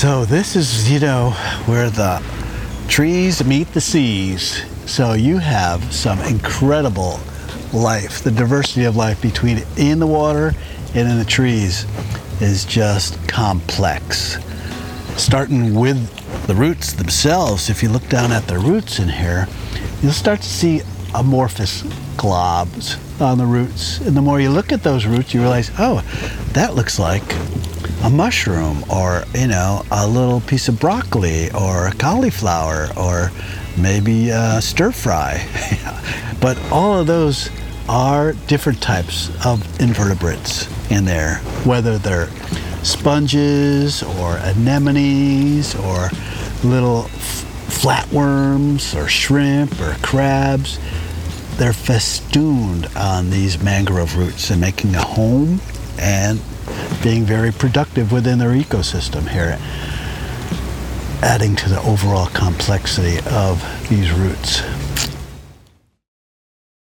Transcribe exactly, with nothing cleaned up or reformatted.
So this is, you know, where the trees meet the seas. So you have some incredible life. The diversity of life between in the water and in the trees is just complex. Starting with the roots themselves, if you look down at the roots in here, you'll start to see amorphous globs on the roots. And the more you look at those roots, you realize, oh, that looks like a mushroom, or, you know, a little piece of broccoli, or a cauliflower, or maybe a stir fry. But all of those are different types of invertebrates in there, whether they're sponges or anemones or little flatworms or shrimp or crabs. They're festooned on these mangrove roots and making a home and being very productive within their ecosystem here, adding to the overall complexity of these roots.